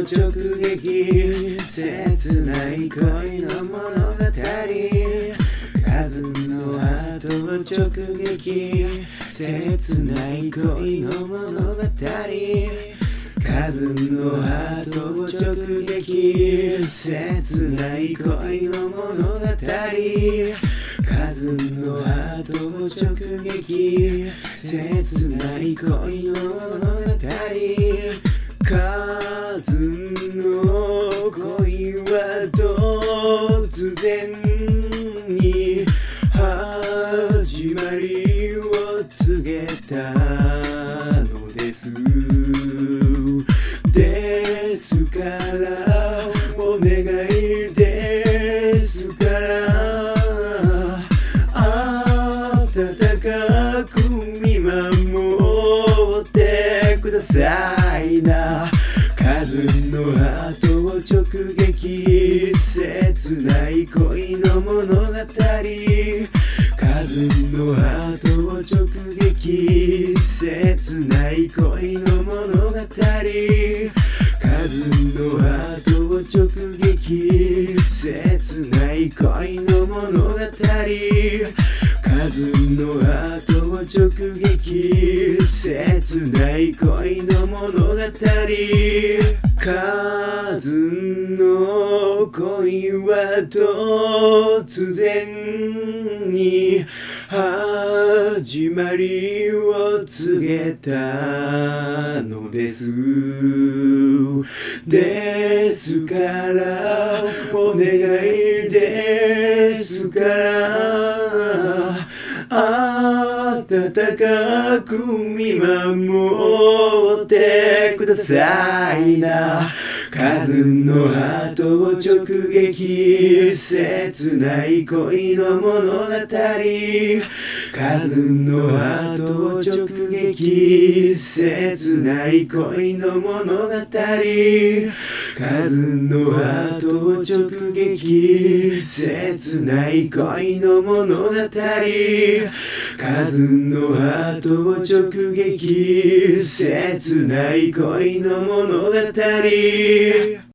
直撃、切ない恋の物語。数のハートを直撃、切ない恋の物語。数のハートを直撃、切ない恋の物語。数のハートを直撃、切ない恋の物語。数の恋は突然に始まりを告げたのです。ですからお願いですから、温かく見守ってくださいな。数のハートを直撃、切ない恋の物語。数のハートを直撃、切ない恋の物語。数のハートを直撃、切ない恋の物語。数のハートを直撃、切ない恋の物語。数の恋は突然に始まりを告げたのです。ですからお願いですから、温かく見守ってくださいな。数のハートを直撃、切ない恋の物語。数のハートを直撃、切ない恋の物語。数のハートを直撃、切ない恋の物語。数のハートを直撃、切ない恋の物語。